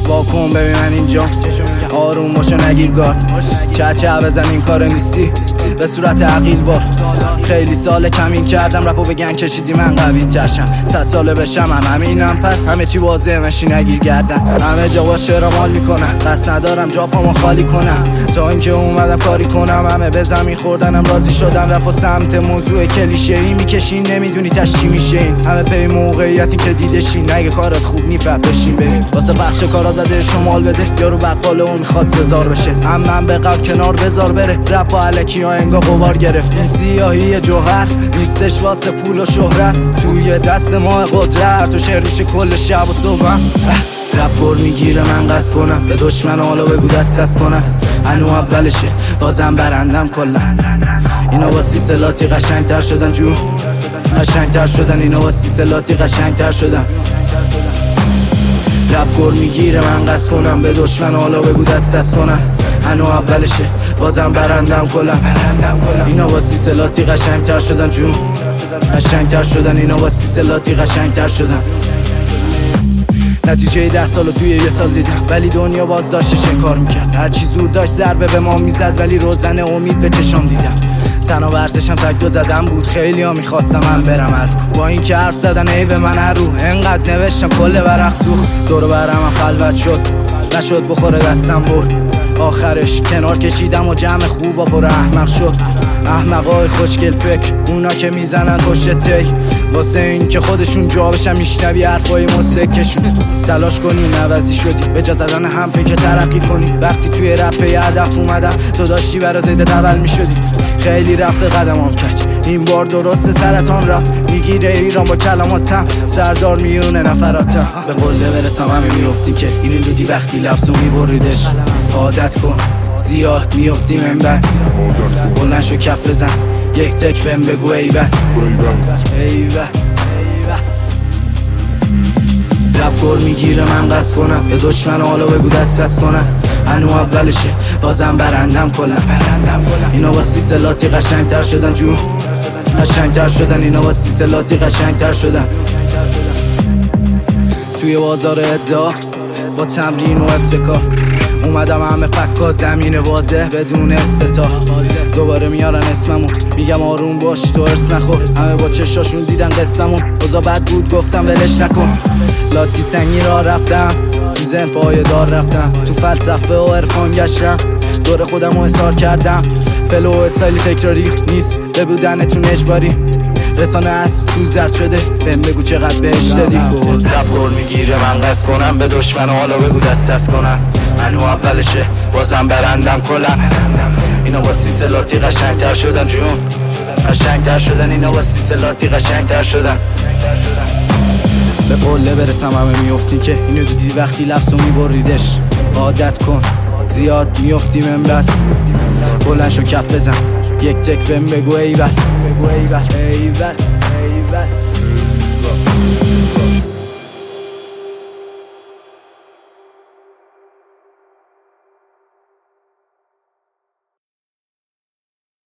واکن ببین من اینجا، آروم باشو نگیر گار، چه بزن این کار نیستی به صورت عقیل وار. خیلی سال کمین کردم رپو بگن کشیدی من قوی ترشم، 100 ساله بشم همینم پس همه چی واضحه مشی نگیر گردن. همه جا با شعرا مال میکنن، قصد ندارم جا پامو خالی کنم، تا اینکه اومدم کاری کنم. همه به زمین خوردنم راضی شدن، رپو سمت موضوع کلیشه‌ای میکشین نمیدونی تاش چی میشه. این همه پی موقعیتی که دیدشین، اگه کارت خوب نیست بشین ببین واسه بخش کارات بده شمال بده، یارو بقاله اون میخواد سزار بشه. من به قلب کنار بذار بره، رپ و الکی ها انگا غبار گرفت. این سیاهی جوهر نیستش واسه پول و شهرت، توی دست ما قدرت و شعر میشه کل شب و صبح. رپ گر میگیره من قصد کنم، به دشمن حالا بگو دست کنم. هنو اولشه بازم برندم کلا، اینا با سیسلاتی قشنگتر شدن، جون قشنگتر شدن، اینا با سیسلاتی قشنگتر شدن. رپ گر میگیره من قصد کنم، به دشمن حالا بگو دست کنم. هنو اولشه بازم برندم کلا، اینا با سیسلاتی قشنگتر شدن، جون قشنگتر شدن، اینا با سیسلاتی قشنگتر شدن. نتیجه 10 سالو توی یه سال دیدم، ولی دنیا باز داشتش کار میکرد. هرچی زور داشت ضربه به ما میزد، ولی روزن امید به چشام دیدم. تنها ورزشم تک زدم بود، خیلی ها میخواستم من برم هر رو، با این که حرف زدن ای به من هر رو. انقدر نوشتم کل ورق سوخت، دور برم خلوت شد، نشد بخوره دستم برد. آخرش کنار کشیدم و جمع خوبا پر احمق شد. احمقای خوشگل فکر، اونا که میزنن پشت تک، واسه این که خودشون جا بشن میشنوی حرفای مسکشون. تلاش کنی نوازی شدی، به جا زدن هم فکر ترقی کنی. وقتی توی رپ یه هدف اومدم، تو داشتی برا زیده اول میشدی. خیلی رفته قدمام کج، این بار درست سرطان را میگیره ایران با کلماتم، سردار میونه نفراتم. به قله برسم همه میفتی که اینو دیدی وقتی لفظو میبریدش. عادت کن زیاد میفتی من بد، بلند شو کف بزن یک تک بهم بگو ای بد ای بد. رپ گر میگیره من قصد کنم، به دشمن حالا بگو دست کنم. هنو اولشه بازم برندم کلا، اینا با سیسلاتی قشنگتر شدن، جون قشنگتر شدن، اینا با سیسلاتی قشنگتر شدن. توی بازار ادعا با تمرین و ابتکار اومدم همه فکا زمین واضح بدون استتار. دوباره میارن اسممو میگم آروم باش تو ارس نخور. همه با چشاشون دیدن قصمون، اوضاع بد بود گفتم ولش نکن. لاتی سنگی را رفتم، تو ذهن پای دار رفتم، تو فلسفه و عرفان گشتم، دور خودم رو حسار کردم. فلو و استایلی تکراری نیست، به بودنتون اجباری. رسانه است تو زرد شده، بهم بگو چقدر بهش دادی. رپ گر میگیره من قصد کنم، به دشمن حالا بگو دست کنم. منو اولشه بازم برندم کلا، اینا با سیسلاتی قشنگتر شدن، جون قشنگتر شدن، اینا با سیسلاتی قشنگتر شدن. به قله برسم همه میفتی که اینو دیدی وقتی لفظو میبریدش. عادت کن زیاد میفتی من بد، بلند شو کف بزن یک تک بهم بگو ای بد ای بد ای بد.